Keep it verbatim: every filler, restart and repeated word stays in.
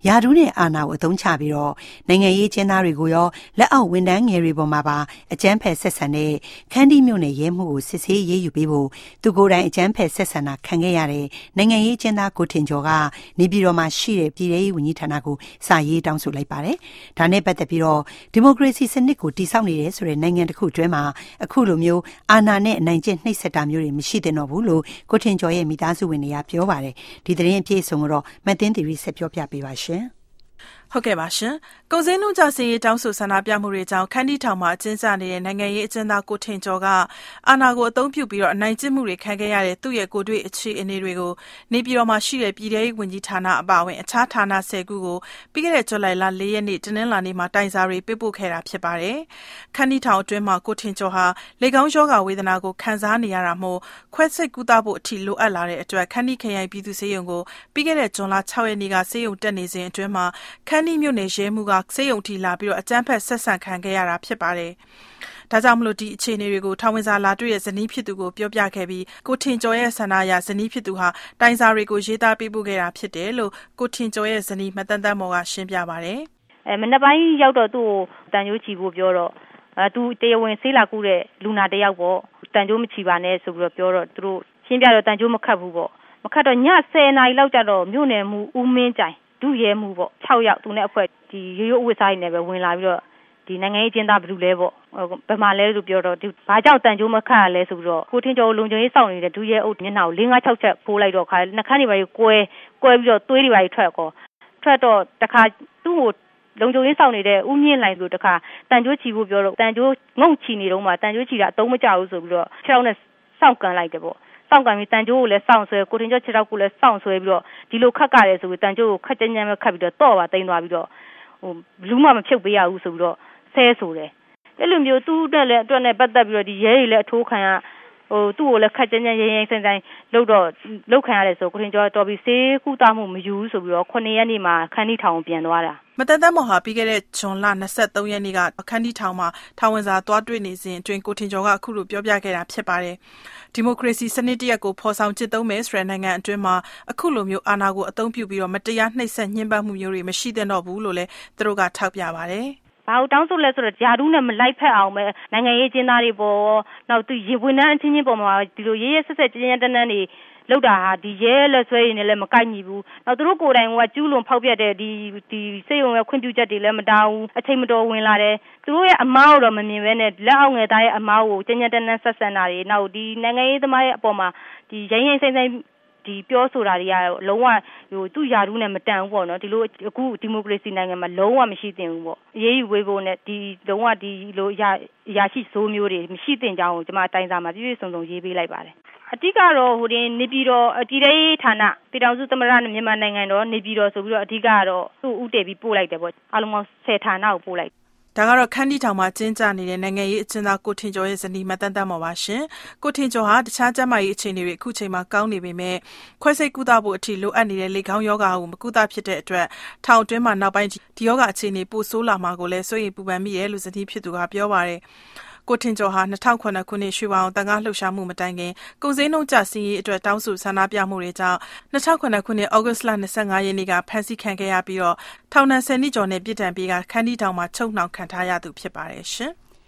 ယာဒူးနဲ့အာဏာကိုအသုံးချပြီးတော့နိုင်ငံရေးကျင်းသားတွေကိုရောလက်အောက်ဝန်ထမ်းငယ်တွေပေါ်မှာပါအကြမ်းဖက်ဆက်ဆံတဲ့ခန်းတီးမြို့နယ်ရဲမှုကိုစစ်ဆေးရေးယူပေးဖို့သူကိုယ်တိုင်အကြမ်းဖက်ဆက်ဆံတာခံခဲ့ရတဲ့နိုင်ငံရေးကျင်းသားကိုထင်ကျော်ကနေပြည်တော်မှာရှိတဲ့ပြည်ထောင်စုဝန်ကြီးဌာနကိုစာရေးတောင်းဆိုလိုက်ပါတယ်။ဒါနဲ့ပတ်သက်ပြီးတော့ဒီမိုကရေစီစနစ်ကိုတည်ဆောက်နေတယ်ဆိုတဲ့နိုင်ငံတစ်ခုအတွင်းမှာအခုလိုမျိုးအာဏာနဲ့အနိုင်ကျင့်နှိပ်စက်တာမျိုးတွေမရှိသင့်တော့ဘူးလို့ကိုထင်ကျော်ရဲ့မိသားစုဝင်တွေကပြောပါတယ်။ဒီသတင်းအပြည့်အစုံကိုတော့မသိန်းတီရီဆက်ပြောပြပေးပါရှင်။ဟုတ်ကဲ့ပါရှင်။ကုန်စည်နှုန်းကျဆင်းရေးတောင်းဆိုဆန္ဒပြမှုတွေကြောင့်ခန်းတီထောင်မှာအကျဉ်းချနေတဲ့နိုင်ငံရေးအကျဉ်းသားကိုထင်ကျော်ကအာဏာကိုအသုံးပြုပြီးတော့အနိုင်ကျင့်မှုတွေခံခဲ့ရတဲ့သူ့ရဲ့ကိုယ်တွေ့အခြေအနေတွေကိုနေပြည်တော်မှာရှိတဲ့ပြည်ထောင်စုဝန်ကြီးဌာနအပါအဝင်အခြားဌာနဆယ်ခုကိုပြီးခဲ့တဲ့ဇူလိုင်လ၄ရက်နေ့တနင်္လာနေ့မှာတိုင်စာတွေပေးပို့ခဲ့တာဖြစ်ပါတယ်။ခန်းတီထောင်အတွင်းမှာကိုထင်ကျော်ဟာလေကောင်းရောဂါဝေဒနာကိုခံစားနေရတာမို့ခွဲစိတ်ကုသဖို့အထိလိုအပ်လာတဲ့အတွက်ခန်းတီခရိုင်ပြည်သူ့ဆေးရုံကိုပြီးခဲ့တဲ့ဇွန်လ၆ရက်နေ့ကဆေးရုံတက်နေစဉ်အတွင်းမှာခန်းတီမြို့နယ်ရဲမှုကဆေးရုံထိလာပြီးတော့အကြမ်းဖက်ဆက်ဆံခံခဲ့ရတာဖြစ်ပါတယ်။ဒါကြောင့်မလို့ဒီအခြေအနေတွေကိုထောင်ဝင်စာလာတွေ့ရဲ့ဇနီးဖြစ်သူကိုပြောပြခဲ့ပြီးကိုထင်ကျော်ရဲ့ဆန္ဒအရဇနီးဖြစ်သူဟာတိုင်စာတွေကိုရေးသားပေးပို့ခဲ့တာဖြစ်တယ်လို့ကိုထင်ကျော်ရဲ့ဇနီးမတန်းတန်းမော်ကရှင်းပြပါတယ်။အဲမနေ့ပိုင်းရောက်တော့သူ့ကိုတန်ကြိုးချီဖို့ပြောတော့အဲသူတရားဝင်ဆေးလာကူတဲ့လူနာတယောက်ပေါ့တန်ကြိုးမချီပါနဲ့ဆိုပြီးတော့ပြောတော့သူတို့ရှင်းပြတော့တန်ကြိုးမခတ်ဘူးပေါ့မခတ်တော့ညဆယ်နာရီလောက်ကျတော့မြို့နယ်မှုဦးမင်းကြိုင်ဒုရဲမှုပေါ့၆ယောက်သူနဲ့အဖွဲ့ဒီရိုးရိုးအဝတ်စားတွေနဲ့ပဲဝင်လာပြီးတော့ဒီနိုင်ငံရေးကျင်းသားဘယ်သူလဲပေါ့ဘယ်မှာလဲလို့ပြောတော့ဘာကြောင့်တန်ကြိုးမခတ်ရလဲဆိုပြီးတော့ကိုထင်းကျော်လုံခြုံရေးစောင့်နေတဲ့ဒုရဲအုပ်မျက်နှာကို၄၅၆ချက်ဖိုးလိုက်တော့ခါနှခမ်းတွေပါကြီးကွဲကွဲပြီးတော့သွေးတွေပါကြီးထွက်ကောထွက်တော့တခါသူ့ကိုလုံခြုံရေးစောင့်နေတဲ့ဦးမြင့်လိုင်ဆိုတခါတန်ကြိုးချီဖို့ပြောတော့တန်ကြိုးငုံချီနေတော့မှတန်ကြိုးချီတာအတုံးမကျဘူးဆိုပြီးတော့ခြေထောက်နဲ့စောင့်ကန်လိုက်တယ်ပေါ့စောင့်ကန်ပြီးတန်ကြိုးကိုလည်းစောင့်ဆွဲကိုထင်းကျော်ခြေထောက်ကိုလည်းစောင့်ဆွဲပြီးတော့ဒီလိုခတ်ကြတယ်ဆိုပြီးတန်ကြိုးကိုခတ်ကြမ်းကြမ်းပဲခတ်ပြီးတော့တော့ပါတိန်သွားပြီးတော့ဟိုလူမှမဖြုတ်ပေးရဘူးဆိုပြီးတော့ဆဲဆိုတယ်အဲ့လိုမျိုးသူ့အတွက်လည်းအတွက်နဲ့ပတ်သက်ပြီးတော့ဒီရဲတွေလည်းအထိုးခံရဟိုသူ့ကိုလည်းခတ်ကြမ်းကြမ်းရင်းရင်းဆိုင်ဆိုင်လှုပ်တော့လှုပ်ခံရတယ်ဆိုကိုထင်းကျော်တော်ပြီးဆေးကုသမှုမယူဘူးဆိုပြီးတော့ခုနှစ်ရက်နေ့မှာခန်းတီထောင်ပြန်သွားတာမတန်တန်းမော်ဟာပြီးခဲ့တဲ့ဇွန်လ၂၃ရက်နေ့ကခန်းတီထောင်မှာထောင်ဝင်စာသွားတွေ့နေစဉ်အတွင်းကိုထင်ကျော်ကအခုလိုပြောပြခဲ့တာဖြစ်ပါတယ်။ဒီမိုကရေစီစနစ်တရက်ကိုဖော်ဆောင်ကျင့်သုံးမယ်ဆိုတဲ့နိုင်ငံအတွင်းမှာအခုလိုမျိုးအာဏာကိုအသုံးပြုပြီးတော့မတရားနှိပ်စက်ညှဉ်းပန်းမှုမျိုးတွေမရှိသင့်တော့ဘူးလို့လည်းသူတို့ကထောက်ပြပါတယ်။ဘာလို့တောင်းဆိုလဲဆိုတော့ဂျာဒူးနဲ့မလိုက်ဖက်အောင်ပဲနိုင်ငံရေးကျင်းသားတွေပေါ်နောက်သူရေဝင်နှန်းအချင်းချင်းပေါ်မှာဒီလိုရေးရဆက်ဆက်ကျင်းကျင်းတန်းတန်းတွေလောက်တာဟာဒီရဲလက်ဆွဲရင်းနဲ့လည်းမကိုက်ညီဘူးနောက်သူတို့ကိုယ်တိုင်ကကျူးလွန်ဖောက်ပြတဲ့ဒီဒီစိတ်ဝင်ခွင့်ပြုချက်တွေလည်းမတောင်းဘူးအချိန်မတော်ဝင်လာတယ်သူတို့ရဲ့အမားကိုတော့မမြင်ဘဲနဲ့လက်အောက်ငယ်သားရဲ့အမားကိုကျင်းကျင်းတန်းတန်းဆက်ဆံတာတွေနောက်ဒီနိုင်ငံရေးသမားရဲ့အပေါ်မှာဒီရင်းရင်းစိမ့်စိမ့်ဒီပြောဆိုတာတွေကလုံးဝဟိုသူ့ယာဒူးနဲ့မတန်ဘူးပေါ့နော်ဒီလိုအခုဒီမိုကရေစီနိုင်ငံမှာလုံးဝမရှိသင့်ဘူးပေါ့အရေးယူဝေးဖို့နဲ့ဒီလုံးဝဒီလိုရရရှိစိုးမျိုးတွေမရှိသင့်ကြောင်းကိုကျွန်မတိုင်စာမှာပြည့်ပြည့်စုံစုံရေးပေးလိုက်ပါတယ်အတိကတော့ဟိုဒီနေပြည်တော်အတီရေးဌာနပြည်ထောင်စုသမ္မတမြန်မာနိုင်ငံတော်နေပြည်တော်ဆိုပြီးတော့အဓိကတော့သူ့ဥတည်ပြီးပို့လိုက်တယ်ပေါ့အားလုံးပေါင်းဆယ်ဌာနကိုပို့လိုက်ဒါကတော့ခန်းတီထောင်မှာကျင်းကျနေတဲ့နိုင်ငံရေးအကျဉ်းသားကိုထင်ကျော်ရဲ့ဇနီးမတန်းတန်းမော်ပါရှင်ကိုထင်ကျော်ဟာတခြားကျန်းမာရေးအခြေအနေတွေအခုချိန်မှာကောင်းနေပေမဲ့ခွဲစိတ်ကုသဖို့အထိလိုအပ်နေတဲ့လေခေါင်းယောဂါကိုမကုသဖြစ်တဲ့အတွက်ထောင်အတွင်းမှာနောက်ပိုင်းဒီယောဂါအခြေအနေပိုဆိုးလာမှာကိုလည်းစိုးရိမ်ပူပန်မိတယ်လို့ဇနီးဖြစ်သူကပြောပါတယ်ကိုထင်ကျော်ဟာ၂၀၀၇ခုနှစ်ရွှေဝါအောင်တန်ခါးလှုပ်ရှားမှုမတိုင်ခင်ကုန်စည်နှုန်းကျဆင်းရေးအတွက်တောင်းဆိုဆန္ဒပြမှုတွေကြောင့်၂၀၀၇ခုနှစ်ဩဂုတ်လ၂၅ရက်နေ့ကဖမ်းဆီးခံခဲ့ရပြီးတော့ထောင်ဒဏ်၁၀နှစ်ကျော်နဲ့ပြစ်ဒဏ်ပေးကခန်းတီထောင်မှာချုပ်နှောင်ခံထားရသူဖြစ်ပါတယ်ရှင်။